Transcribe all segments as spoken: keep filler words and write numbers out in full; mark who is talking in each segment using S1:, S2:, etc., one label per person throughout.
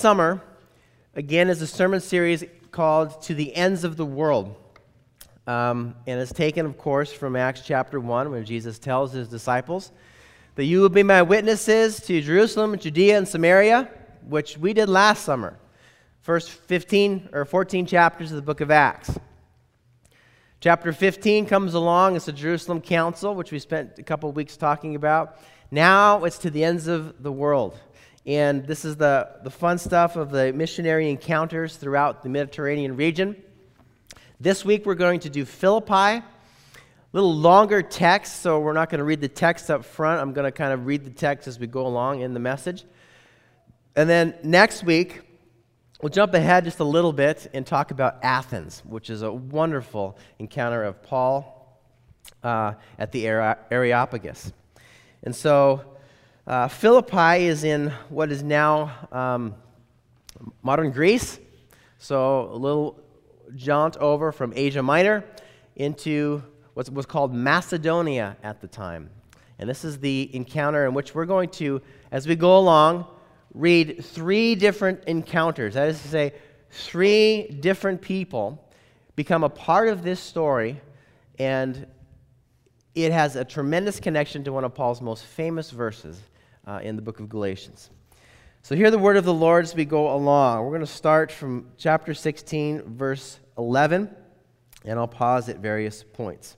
S1: summer, again, is a sermon series called To the Ends of the World. Um, and it's taken, of course, from Acts chapter one, where Jesus tells his disciples that you will be my witnesses to Jerusalem, Judea, and Samaria, which we did last summer. First fifteen or fourteen chapters of the book of Acts. Chapter fifteen comes along. It's the Jerusalem Council, which we spent a couple of weeks talking about. Now it's to the ends of the world. And this is the, the fun stuff of the missionary encounters throughout the Mediterranean region. This week we're going to do Philippi. A little longer text, so we're not going to read the text up front. I'm going to kind of read the text as we go along in the message. And then next week, we'll jump ahead just a little bit and talk about Athens, which is a wonderful encounter of Paul uh, at the Areopagus. And so uh, Philippi is in what is now um, modern Greece. So a little jaunt over from Asia Minor into what was called Macedonia at the time. And this is the encounter in which we're going to, as we go along, read three different encounters. That is to say, three different people become a part of this story, and it has a tremendous connection to one of Paul's most famous verses uh, in the book of Galatians. So hear the word of the Lord as we go along. We're going to start from chapter sixteen, verse eleven, and I'll pause at various points.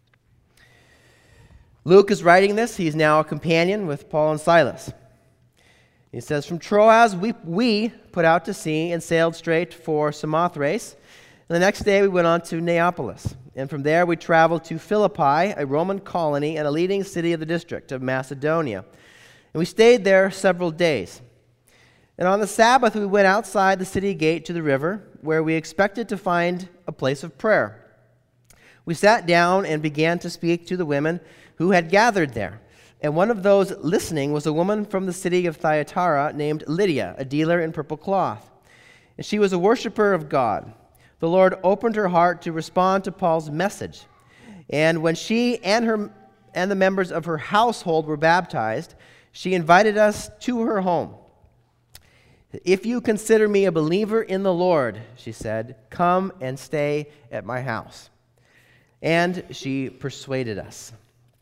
S1: Luke is writing this. He's now a companion with Paul and Silas. He says, from Troas we, we put out to sea and sailed straight for Samothrace. And the next day we went on to Neapolis. And from there we traveled to Philippi, a Roman colony and a leading city of the district of Macedonia. And we stayed there several days. And on the Sabbath we went outside the city gate to the river, where we expected to find a place of prayer. We sat down and began to speak to the women who had gathered there. And one of those listening was a woman from the city of Thyatira named Lydia, a dealer in purple cloth. And she was a worshiper of God. The Lord opened her heart to respond to Paul's message. And when she and her and the members of her household were baptized, she invited us to her home. If you consider me a believer in the Lord, she said, come and stay at my house. And she persuaded us.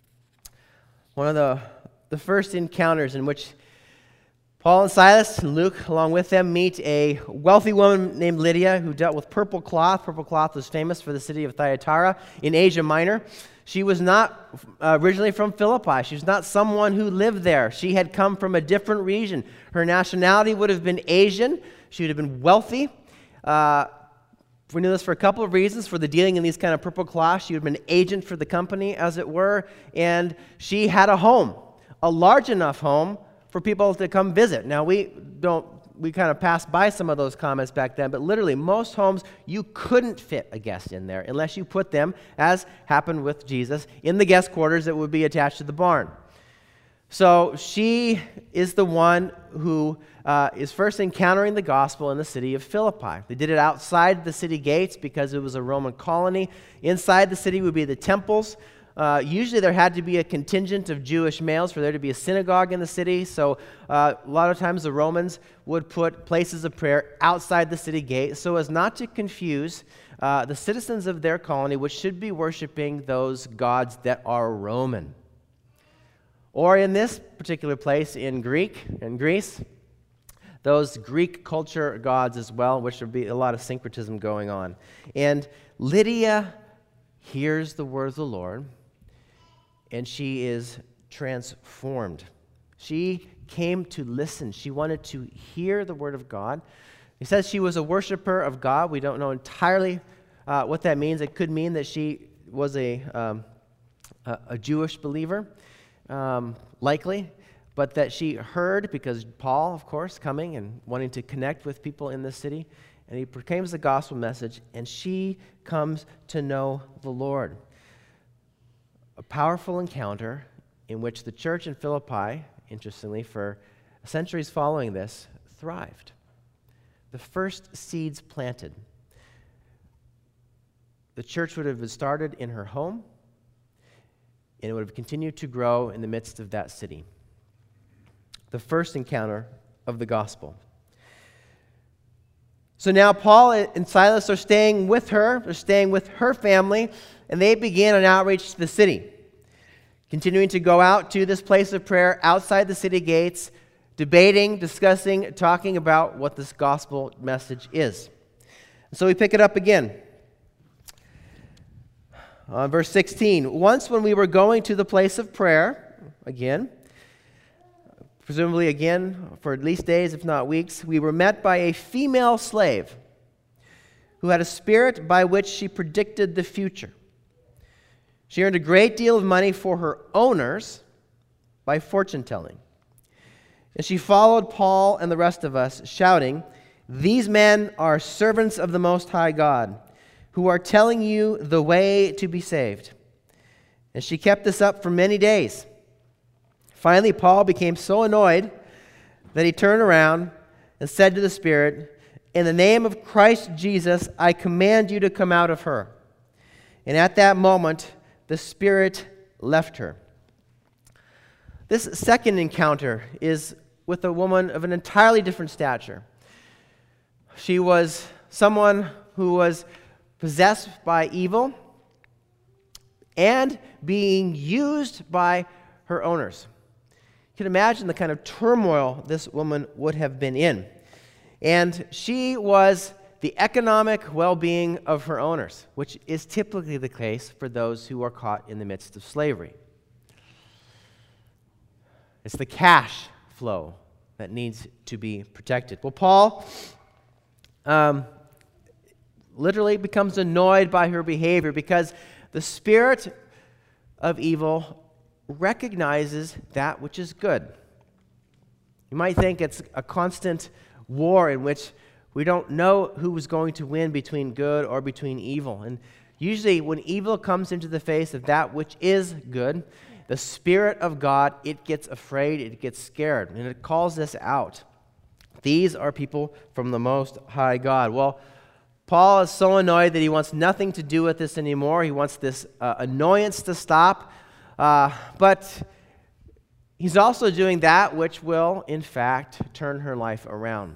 S1: One of the, the first encounters in which Paul and Silas and Luke, along with them, meet a wealthy woman named Lydia who dealt with purple cloth. Purple cloth was famous for the city of Thyatira in Asia Minor. She was not uh, originally from Philippi. She was not someone who lived there. She had come from a different region. Her nationality would have been Asian. She would have been wealthy. Uh, we knew this for a couple of reasons. For the dealing in these kind of purple cloth, she would have been an agent for the company, as it were. And she had a home, a large enough home for people to come visit. Now, we don't, we kind of passed by some of those comments back then, but literally most homes, you couldn't fit a guest in there unless you put them, as happened with Jesus, in the guest quarters that would be attached to the barn. So she is the one who uh, is first encountering the gospel in the city of Philippi. They did it outside the city gates because it was a Roman colony. Inside the city would be the temples. Uh, usually there had to be a contingent of Jewish males for there to be a synagogue in the city. So uh, a lot of times the Romans would put places of prayer outside the city gate so as not to confuse uh, the citizens of their colony, which should be worshiping those gods that are Roman. Or in this particular place in Greek, in Greece, those Greek culture gods as well, which would be a lot of syncretism going on. And Lydia hears the word of the Lord, and she is transformed. She came to listen. She wanted to hear the word of God. He says she was a worshiper of God. We don't know entirely uh, what that means. It could mean that she was a, um, a, a Jewish believer. Um, likely, but that she heard, because Paul, of course, coming and wanting to connect with people in this city, and he proclaims the gospel message, and she comes to know the Lord. A powerful encounter in which the church in Philippi, interestingly, for centuries following this, thrived. The first seeds planted. The church would have been started in her home, and it would have continued to grow in the midst of that city. The first encounter of the gospel. So now Paul and Silas are staying with her, they're staying with her family, and they begin an outreach to the city, continuing to go out to this place of prayer outside the city gates, debating, discussing, talking about what this gospel message is. So we pick it up again. Uh, verse sixteen, once when we were going to the place of prayer, again, presumably again for at least days, if not weeks, we were met by a female slave who had a spirit by which she predicted the future. She earned a great deal of money for her owners by fortune-telling. And she followed Paul and the rest of us, shouting, "These men are servants of the Most High God, who are telling you the way to be saved." And she kept this up for many days. Finally, Paul became so annoyed that he turned around and said to the Spirit, "In the name of Christ Jesus, I command you to come out of her." And at that moment, the Spirit left her. This second encounter is with a woman of an entirely different stature. She was someone who was possessed by evil and being used by her owners. You can imagine the kind of turmoil this woman would have been in. And she was the economic well-being of her owners, which is typically the case for those who are caught in the midst of slavery. It's the cash flow that needs to be protected. Well, Paul um, literally becomes annoyed by her behavior because the spirit of evil recognizes that which is good. You might think it's a constant war in which we don't know who is going to win between good or between evil. And usually when evil comes into the face of that which is good, the Spirit of God, it gets afraid, it gets scared, and it calls this out. These are people from the Most High God. Well, Paul is so annoyed that he wants nothing to do with this anymore. He wants this uh, annoyance to stop. Uh, but he's also doing that which will, in fact, turn her life around.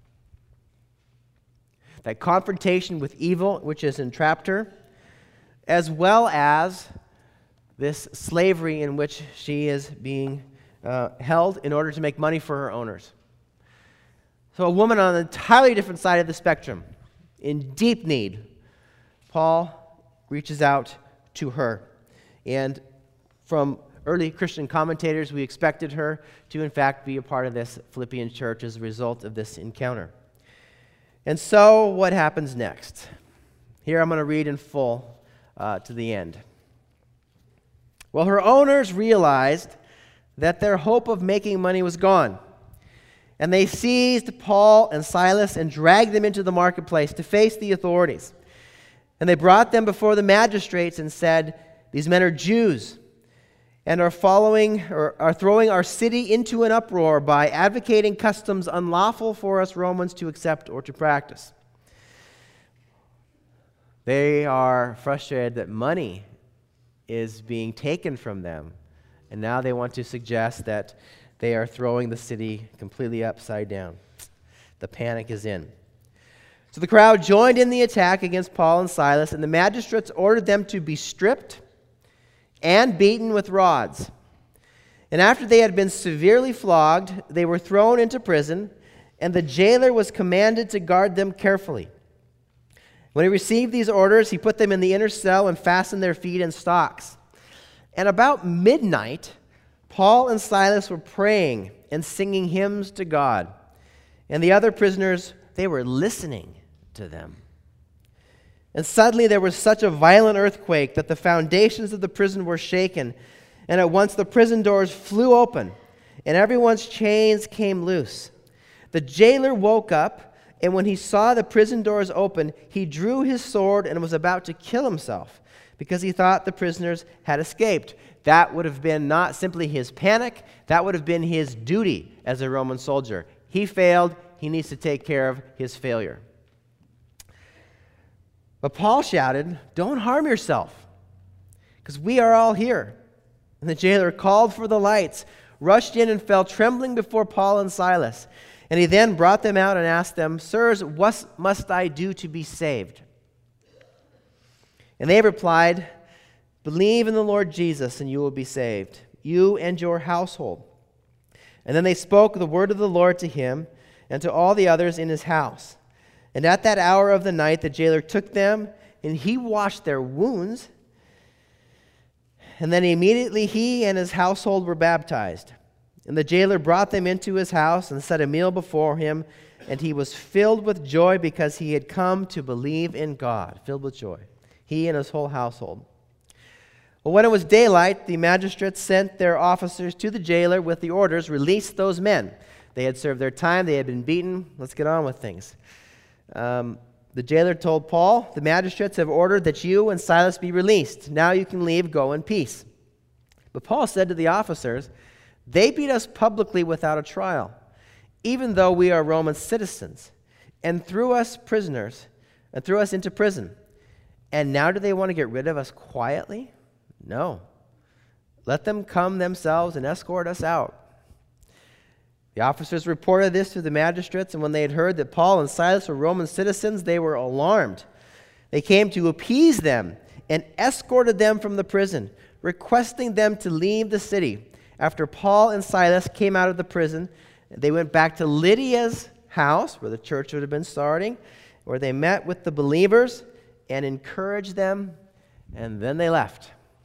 S1: That confrontation with evil, which has entrapped her, as well as this slavery in which she is being uh, held in order to make money for her owners. So a woman on an entirely different side of the spectrum, in deep need, Paul reaches out to her. And from early Christian commentators, we expected her to, in fact, be a part of this Philippian church as a result of this encounter. And so what happens next? Here I'm going to read in full uh, to the end. Well, her owners realized that their hope of making money was gone. And they seized Paul and Silas and dragged them into the marketplace to face the authorities. And they brought them before the magistrates and said, "These men are Jews and are following or are throwing our city into an uproar by advocating customs unlawful for us Romans to accept or to practice." They are frustrated that money is being taken from them, and now they want to suggest that they are throwing the city completely upside down. The panic is in. So the crowd joined in the attack against Paul and Silas, and the magistrates ordered them to be stripped and beaten with rods. And after they had been severely flogged, they were thrown into prison, and the jailer was commanded to guard them carefully. When he received these orders, he put them in the inner cell and fastened their feet in stocks. And about midnight, Paul and Silas were praying and singing hymns to God. And the other prisoners, they were listening to them. And suddenly there was such a violent earthquake that the foundations of the prison were shaken. And at once the prison doors flew open, and everyone's chains came loose. The jailer woke up, and when he saw the prison doors open, he drew his sword and was about to kill himself because he thought the prisoners had escaped. That would have been not simply his panic, that would have been his duty as a Roman soldier. He failed, he needs to take care of his failure. But Paul shouted, "Don't harm yourself, because we are all here." And the jailer called for the lights, rushed in and fell trembling before Paul and Silas. And he then brought them out and asked them, Sirs, what must I do to be saved? And they replied, Believe in the Lord Jesus, and you will be saved, you and your household. And then they spoke the word of the Lord to him and to all the others in his house. And at that hour of the night the jailer took them, and he washed their wounds. And then immediately he and his household were baptized. And the jailer brought them into his house and set a meal before him, and he was filled with joy because he had come to believe in God. Filled with joy. He and his whole household. Well, when it was daylight, the magistrates sent their officers to the jailer with the orders, release those men. They had served their time, they had been beaten, let's get on with things. Um, the jailer told Paul, the magistrates have ordered that you and Silas be released. Now you can leave, go in peace. But Paul said to the officers, They beat us publicly without a trial, even though we are Roman citizens, and threw us prisoners, and threw us into prison. And now do they want to get rid of us quietly? No. Let them come themselves and escort us out. The officers reported this to the magistrates, and when they had heard that Paul and Silas were Roman citizens, they were alarmed. They came to appease them and escorted them from the prison, requesting them to leave the city. After Paul and Silas came out of the prison, they went back to Lydia's house, where the church would have been starting, where they met with the believers and encouraged them, and then they left.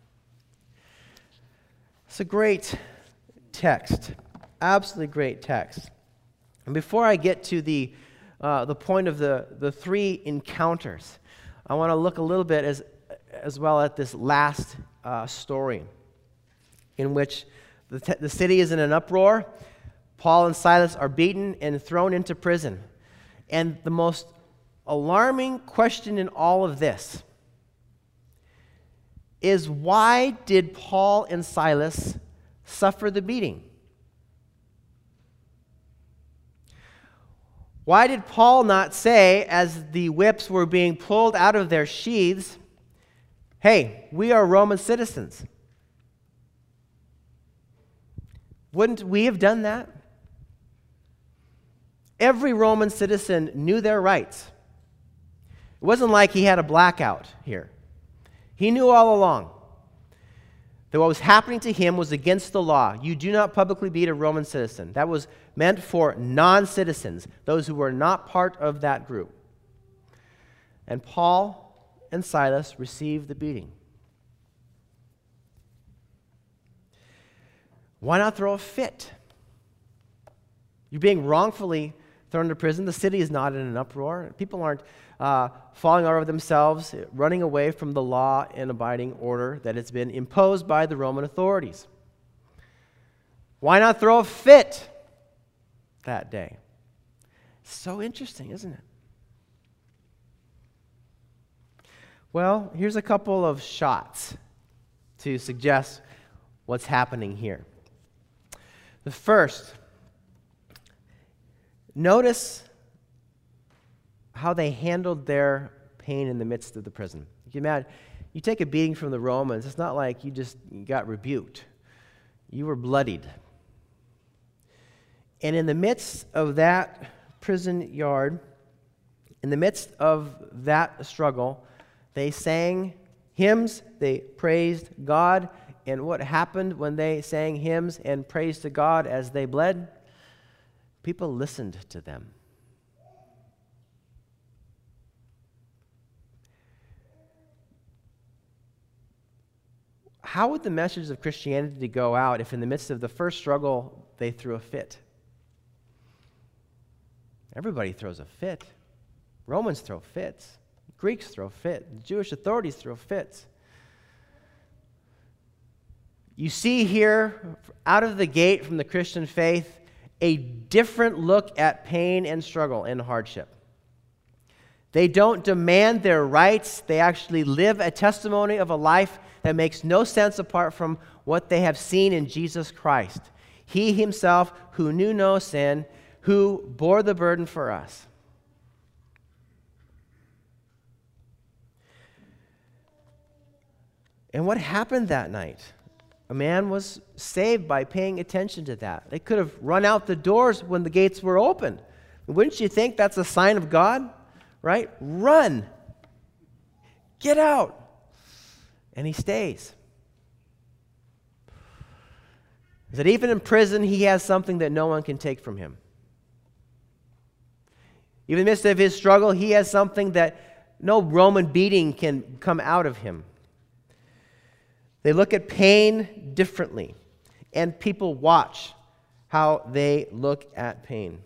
S1: It's a great text, absolutely great text. And before I get to the uh, the point of the, the three encounters, I want to look a little bit as, as well at this last uh, story, in which the, t- the city is in an uproar. Paul and Silas are beaten and thrown into prison. And the most alarming question in all of this is, why did Paul and Silas suffer the beating? Why did Paul not say, as the whips were being pulled out of their sheaths, hey, we are Roman citizens? Wouldn't we have done that? Every Roman citizen knew their rights. It wasn't like he had a blackout here. He knew all along that what was happening to him was against the law. You do not publicly beat a Roman citizen. That was meant for non-citizens, those who were not part of that group. And Paul and Silas received the beating. Why not throw a fit? You're being wrongfully thrown into prison. The city is not in an uproar. People aren't uh, falling over themselves, running away from the law and abiding order that has been imposed by the Roman authorities. Why not throw a fit that day? So interesting, isn't it? Well, here's a couple of shots to suggest what's happening here. The first, notice how they handled their pain in the midst of the prison. You can imagine, you take a beating from the Romans, it's not like you just got rebuked. You were bloodied. And in the midst of that prison yard, in the midst of that struggle, they sang hymns, they praised God. And what happened when they sang hymns and praised to God as they bled? People listened to them. How would the message of Christianity go out if in the midst of the first struggle they threw a fit? Everybody throws a fit. Romans throw fits. Greeks throw fits. Jewish authorities throw fits. You see here, out of the gate from the Christian faith, a different look at pain and struggle and hardship. They don't demand their rights. They actually live a testimony of a life that makes no sense apart from what they have seen in Jesus Christ. He himself, who knew no sin, who bore the burden for us. And what happened that night? a man was saved by paying attention to that. They could have run out the doors when the gates were open. Wouldn't you think that's a sign of God? Right? Run. Get out. And he stays. That even in prison, he has something that no one can take from him. Even in the midst of his struggle, he has something that no Roman beating can come out of him. They look at pain differently, and people watch how they look at pain.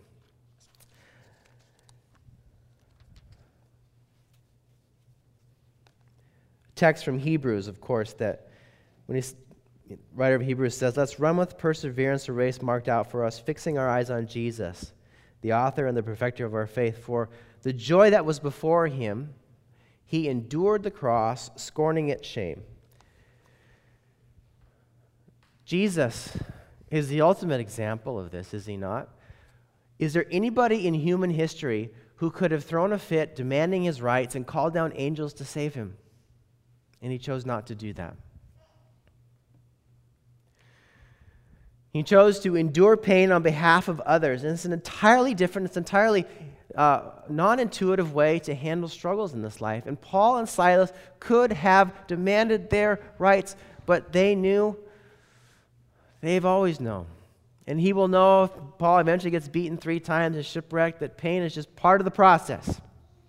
S1: Text from Hebrews, of course, that when he's writer of Hebrews says, let's run with perseverance the race marked out for us, fixing our eyes on Jesus, the author and the perfecter of our faith. For the joy that was before him, he endured the cross, scorning its shame. Jesus is the ultimate example of this, is he not? Is there anybody in human history who could have thrown a fit demanding his rights and called down angels to save him? And he chose not to do that. He chose to endure pain on behalf of others. And it's an entirely different, it's entirely uh, non-intuitive way to handle struggles in this life. And Paul and Silas could have demanded their rights, but they knew, they've always known. And he will know if Paul eventually gets beaten three times and shipwrecked, that pain is just part of the process.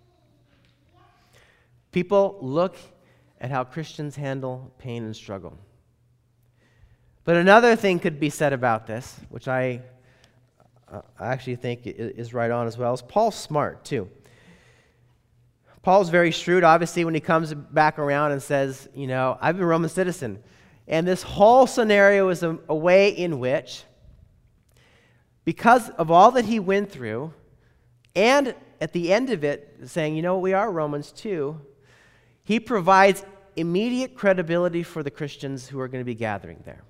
S1: People look at how Christians handle pain and struggle. But another thing could be said about this, which I, uh, I actually think is right on as well, is Paul's smart too. Paul's very shrewd, obviously, when he comes back around and says, you know, I've been a Roman citizen. And this whole scenario is a, a way in which, because of all that he went through, and at the end of it, saying, you know, we are Romans too, he provides immediate credibility for the Christians who are going to be gathering there.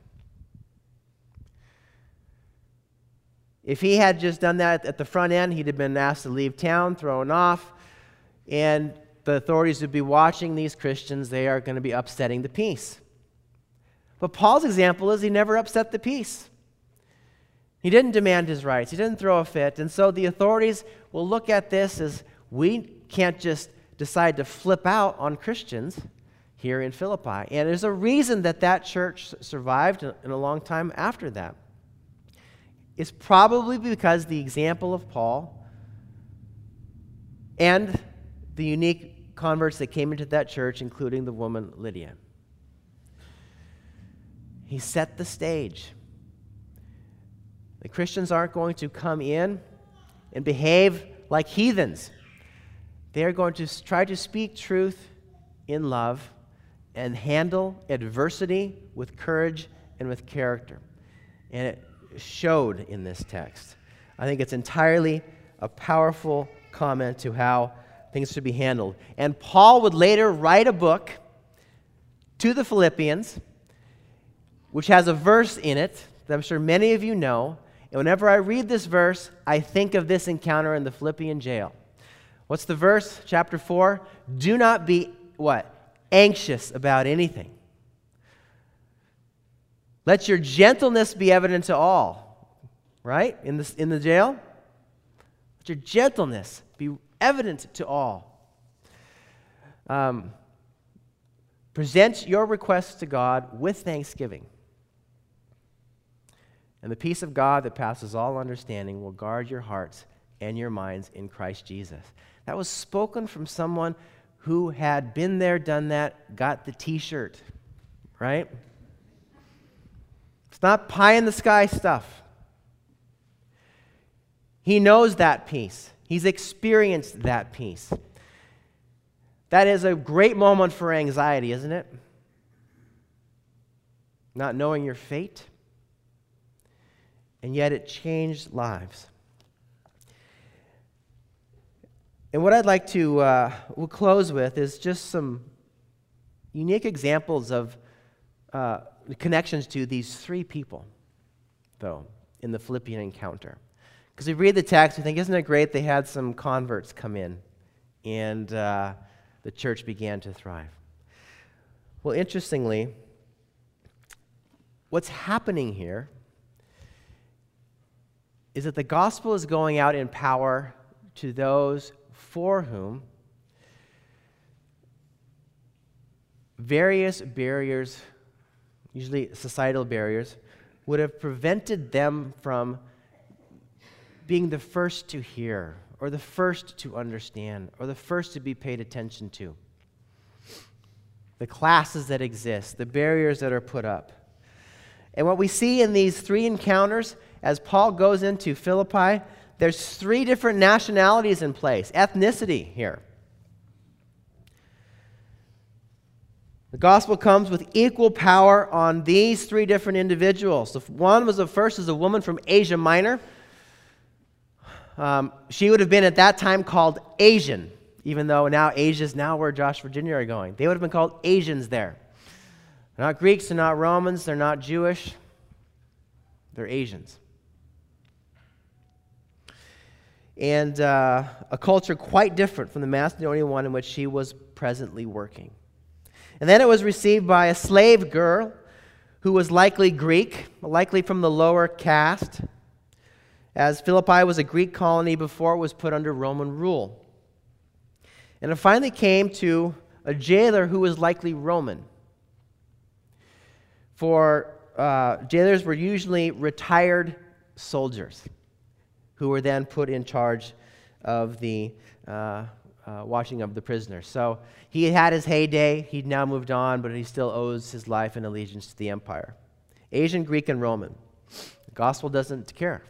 S1: If he had just done that at the front end, he'd have been asked to leave town, thrown off, and the authorities would be watching these Christians. They are going to be upsetting the peace. But Paul's example is he never upset the peace. He didn't demand his rights. He didn't throw a fit. And so the authorities will look at this as, we can't just decide to flip out on Christians here in Philippi. And there's a reason that that church survived in a long time after that. It's probably because the example of Paul and the unique converts that came into that church, including the woman Lydia. He set the stage. The Christians aren't going to come in and behave like heathens. They are going to try to speak truth in love and handle adversity with courage and with character. And it showed in this text. I think it's entirely a powerful comment to how things should be handled. And Paul would later write a book to the Philippians, which has a verse in it that I'm sure many of you know. And whenever I read this verse, I think of this encounter in the Philippian jail. What's the verse? Chapter four. Do not be, what? Anxious about anything. Let your gentleness be evident to all. Right? In the, in the jail? Let your gentleness be evident to all. Um, present your requests to God with thanksgiving. And the peace of God that passes all understanding will guard your hearts and your minds in Christ Jesus. That was spoken from someone who had been there, done that, got the t-shirt, right? It's not pie in the sky stuff. He knows that peace. He's experienced that peace. That is a great moment for anxiety, isn't it? Not knowing your fate. And yet it changed lives. And what I'd like to uh, we'll close with is just some unique examples of uh, connections to these three people, though, in the Philippian encounter. Because we read the text, we think, isn't it great they had some converts come in and uh, the church began to thrive. Well, interestingly, what's happening here is that the gospel is going out in power to those for whom various barriers, usually societal barriers, would have prevented them from being the first to hear, or the first to understand, or the first to be paid attention to. The classes that exist, the barriers that are put up. And what we see in these three encounters, as Paul goes into Philippi, there's three different nationalities in place, ethnicity here. The gospel comes with equal power on these three different individuals. The one was the first is a woman from Asia Minor. Um, she would have been at that time called Asian, even though now Asia is now where Josh, Virginia are going. They would have been called Asians there. They're not Greeks, they're not Romans, they're not Jewish. They're Asians. And uh, a culture quite different from the Macedonian one in which she was presently working. And then it was received by a slave girl who was likely Greek, likely from the lower caste, as Philippi was a Greek colony before it was put under Roman rule. And it finally came to a jailer who was likely Roman. For uh, jailers were usually retired soldiers who were then put in charge of the uh, uh, watching of the prisoners. So he had his heyday. He'd now moved on, but he still owes his life and allegiance to the empire. Asian, Greek, and Roman. The gospel doesn't care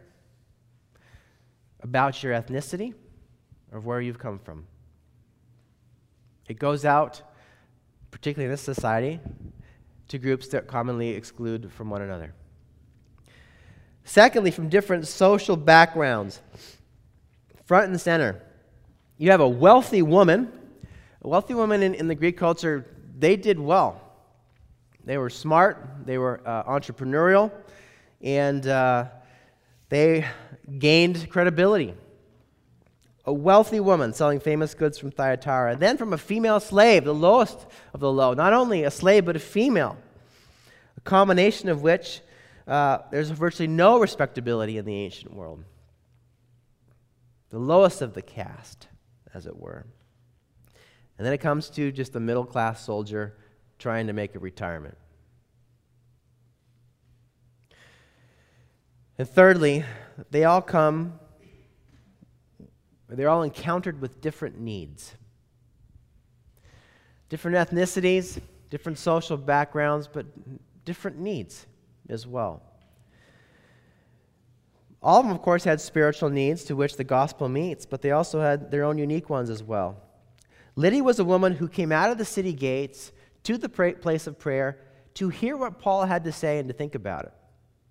S1: about your ethnicity or where you've come from. It goes out, particularly in this society, to groups that commonly exclude from one another. Secondly, from different social backgrounds, front and center, you have a wealthy woman. A wealthy woman in, in the Greek culture, they did well. They were smart, they were uh, entrepreneurial, and uh, they gained credibility. A wealthy woman selling famous goods from Thyatira. And then from a female slave, the lowest of the low. Not only a slave, but a female. A combination of which uh, there's virtually no respectability in the ancient world. The lowest of the caste, as it were. And then it comes to just a middle-class soldier trying to make a retirement. And thirdly, they all come They're all encountered with different needs. Different ethnicities, different social backgrounds, but different needs as well. All of them, of course, had spiritual needs to which the gospel meets, but they also had their own unique ones as well. Lydia was a woman who came out of the city gates to the pra- place of prayer to hear what Paul had to say and to think about it.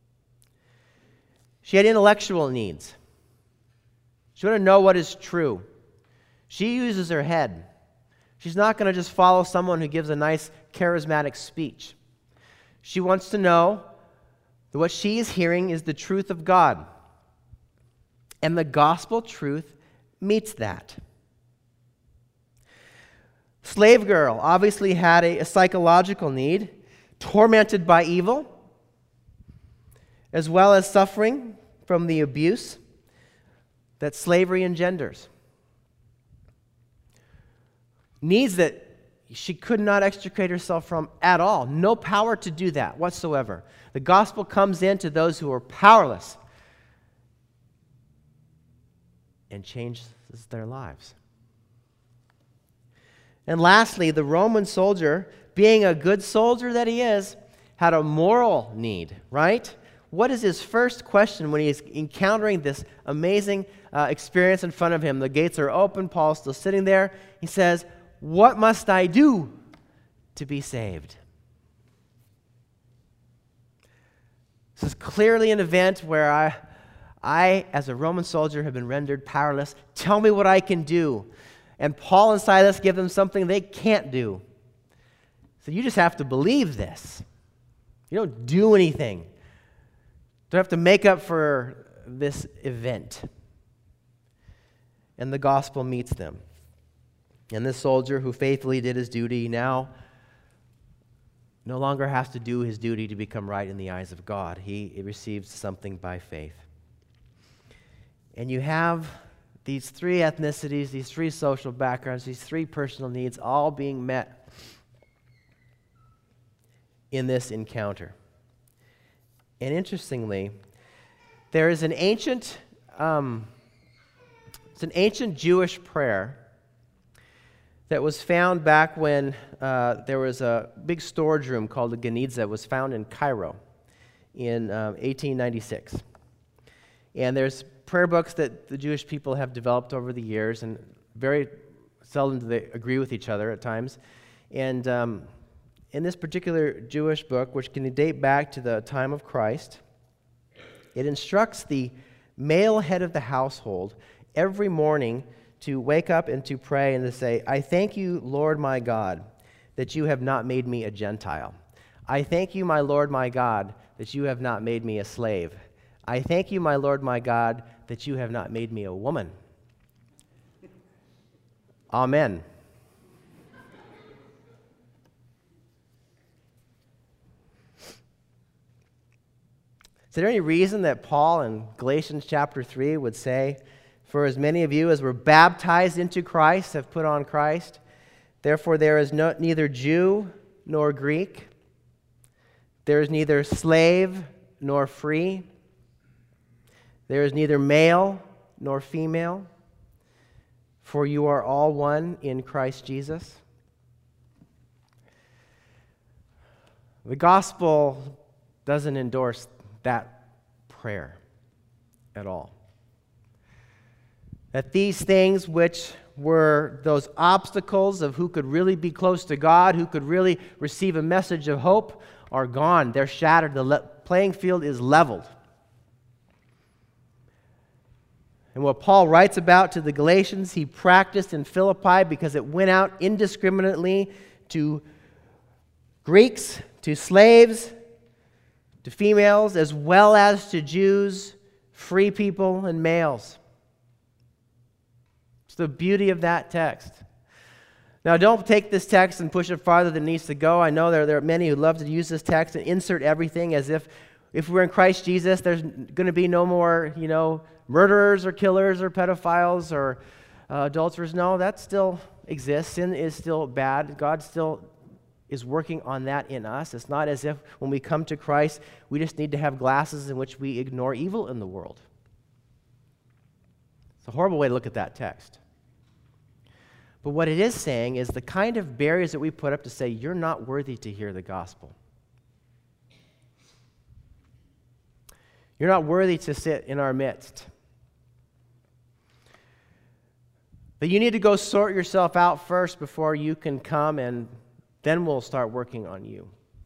S1: She had intellectual needs. She wanted to know what is true. She uses her head. She's not going to just follow someone who gives a nice charismatic speech. She wants to know that what she is hearing is the truth of God. And the gospel truth meets that. Slave girl obviously had a, a psychological need, tormented by evil, as well as suffering from the abuse that slavery engenders. Needs that she could not extricate herself from at all. No power to do that whatsoever. The gospel comes in to those who are powerless and changes their lives. And lastly, the Roman soldier, being a good soldier that he is, had a moral need, right? What is his first question when he is encountering this amazing uh, experience in front of him? The gates are open, Paul's still sitting there. He says, "What must I do to be saved?" This is clearly an event where I, I, as a Roman soldier, have been rendered powerless. Tell me what I can do. And Paul and Silas give them something they can't do. So you just have to believe this. You don't do anything. You don't have to make up for this event. And the gospel meets them. And this soldier who faithfully did his duty now no longer has to do his duty to become right in the eyes of God. He receives something by faith. And you have these three ethnicities, these three social backgrounds, these three personal needs all being met in this encounter. And interestingly, there is an ancient, um, it's an ancient Jewish prayer that was found back when uh, there was a big storage room called the Geniza. It was found in Cairo in um, eighteen ninety-six. And there's prayer books that the Jewish people have developed over the years, and very seldom do they agree with each other at times. And um, in this particular Jewish book, which can date back to the time of Christ, it instructs the male head of the household every morning to wake up and to pray and to say, I thank you, Lord my God, that you have not made me a Gentile. I thank you, my Lord my God, that you have not made me a slave. I thank you, my Lord my God, that you have not made me a woman. Amen. Is there any reason that Paul in Galatians chapter three would say, for as many of you as were baptized into Christ have put on Christ, therefore there is no, neither Jew nor Greek, there is neither slave nor free, there is neither male nor female, for you are all one in Christ Jesus? The gospel doesn't endorse that prayer at all. That these things which were those obstacles of who could really be close to God, who could really receive a message of hope, are gone. They're shattered. The le- playing field is leveled. And what Paul writes about to the Galatians, he practiced in Philippi because it went out indiscriminately to Greeks, to slaves, to females, as well as to Jews, free people, and males. It's the beauty of that text. Now, don't take this text and push it farther than it needs to go. I know there, there are many who love to use this text and insert everything as if if we're in Christ Jesus, there's going to be no more, you know, murderers or killers or pedophiles or uh, adulterers. No, that still exists. Sin is still bad. God still is working on that in us. It's not as if when we come to Christ, we just need to have glasses in which we ignore evil in the world. It's a horrible way to look at that text. But what it is saying is the kind of barriers that we put up to say, you're not worthy to hear the gospel. You're not worthy to sit in our midst. But you need to go sort yourself out first before you can come, and then we'll start working on you.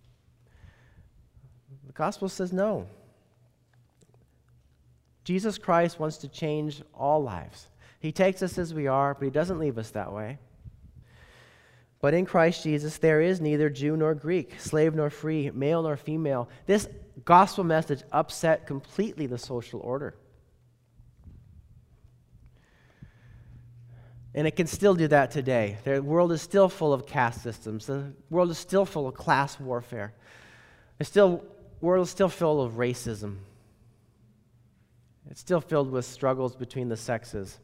S1: The gospel says no. Jesus Christ wants to change all lives. He takes us as we are, but he doesn't leave us that way. But in Christ Jesus, there is neither Jew nor Greek, slave nor free, male nor female. This gospel message upset completely the social order. And it can still do that today. The world is still full of caste systems. The world is still full of class warfare. The still, world is still full of racism. It's still filled with struggles between the sexes.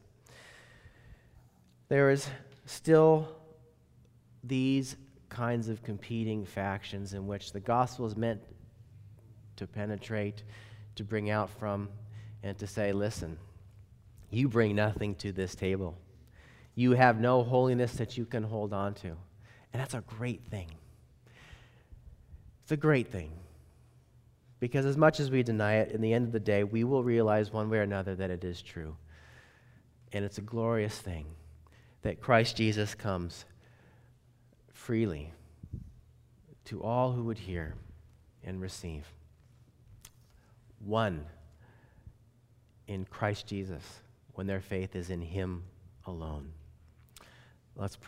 S1: There is still these kinds of competing factions in which the gospel is meant to penetrate, to bring out from, and to say, listen, you bring nothing to this table. You have no holiness that you can hold on to. And that's a great thing. It's a great thing. Because as much as we deny it, in the end of the day, we will realize one way or another that it is true. And it's a glorious thing that Christ Jesus comes freely to all who would hear and receive. One in Christ Jesus when their faith is in him alone. Let's pray.